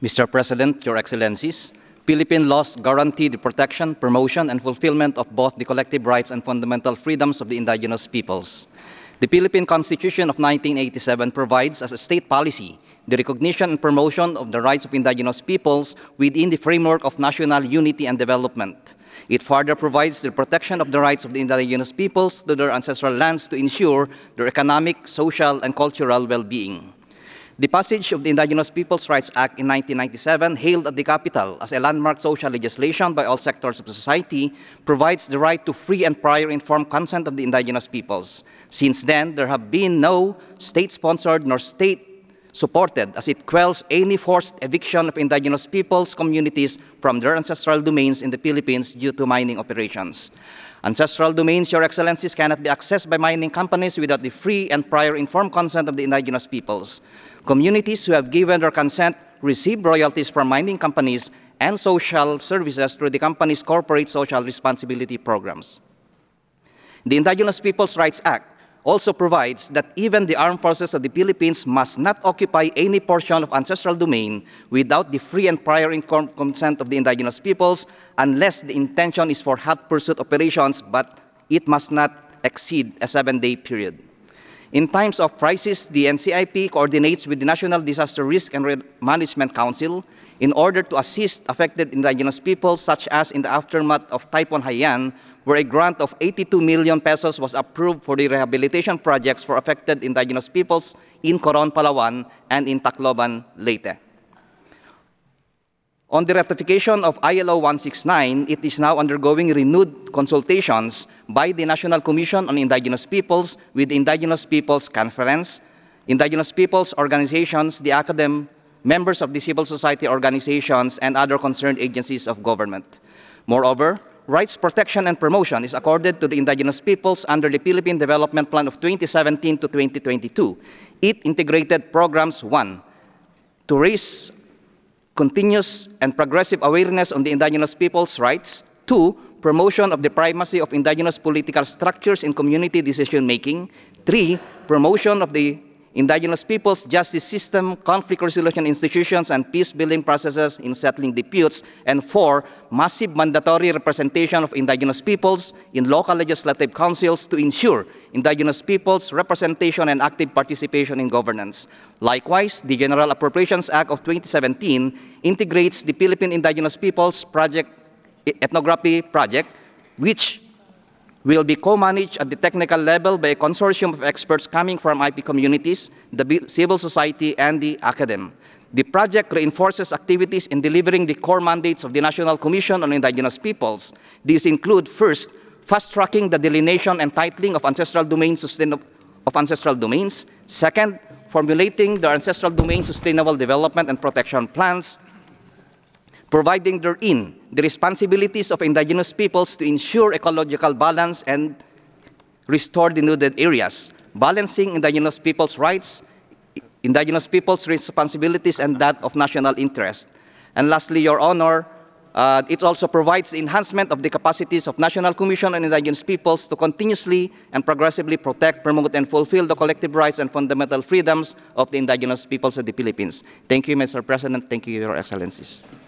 Mr. President, Your Excellencies, Philippine laws guarantee the protection, promotion, and fulfillment of both the collective rights and fundamental freedoms of the indigenous peoples. The Philippine Constitution of 1987 provides as a state policy the recognition and promotion of the rights of indigenous peoples within the framework of national unity and development. It further provides the protection of the rights of the indigenous peoples to their ancestral lands to ensure their economic, social, and cultural well-being. The passage of the Indigenous Peoples' Rights Act in 1997, hailed at the capital as a landmark social legislation by all sectors of the society, provides the right to free and prior informed consent of the indigenous peoples. Since then, there have been no state-sponsored nor state-supported as it quells any forced eviction of indigenous peoples' communities from their ancestral domains in the Philippines due to mining operations. Ancestral domains, Your Excellencies, cannot be accessed by mining companies without the free and prior informed consent of the indigenous peoples. Communities who have given their consent receive royalties from mining companies and social services through the company's corporate social responsibility programs. The Indigenous Peoples' Rights Act also provides that even the armed forces of the Philippines must not occupy any portion of ancestral domain without the free and prior informed consent of the indigenous peoples unless the intention is for hot pursuit operations, but it must not exceed a 7-day period. In times of crisis, the NCIP coordinates with the National Disaster Risk and Management Council in order to assist affected indigenous peoples, such as in the aftermath of Typhoon Haiyan, where a grant of 82 million pesos was approved for the rehabilitation projects for affected indigenous peoples in Coron, Palawan, and in Tacloban, Leyte. On the ratification of ILO 169, it is now undergoing renewed consultations by the National Commission on Indigenous Peoples with the Indigenous Peoples Conference, Indigenous Peoples organizations, the academy, members of the civil society organizations, and other concerned agencies of government. Moreover, rights protection and promotion is accorded to the indigenous peoples under the Philippine Development Plan of 2017 to 2022. It integrated programs: 1, to raise continuous and progressive awareness on the indigenous people's rights; 2, promotion of the primacy of indigenous political structures in community decision-making; 3, promotion of the indigenous people's justice system, conflict resolution institutions, and peace-building processes in settling disputes; and 4, massive mandatory representation of indigenous peoples in local legislative councils to ensure indigenous peoples' representation and active participation in governance. Likewise, the General Appropriations Act of 2017 integrates the Philippine Indigenous Peoples Project Ethnography Project, which will be co-managed at the technical level by a consortium of experts coming from IP communities, the civil society, and the academy. The project reinforces activities in delivering the core mandates of the National Commission on Indigenous Peoples. These include: first, fast-tracking the delineation and titling of ancestral domains; second, formulating the ancestral domain sustainable development and protection plans, providing therein the responsibilities of indigenous peoples to ensure ecological balance and restore denuded areas, balancing indigenous peoples' rights, indigenous peoples' responsibilities, and that of national interest. And lastly, Your Honor, it also provides the enhancement of the capacities of National Commission on Indigenous Peoples to continuously and progressively protect, promote, and fulfill the collective rights and fundamental freedoms of the indigenous peoples of the Philippines. Thank you, Mr. President. Thank you, Your Excellencies.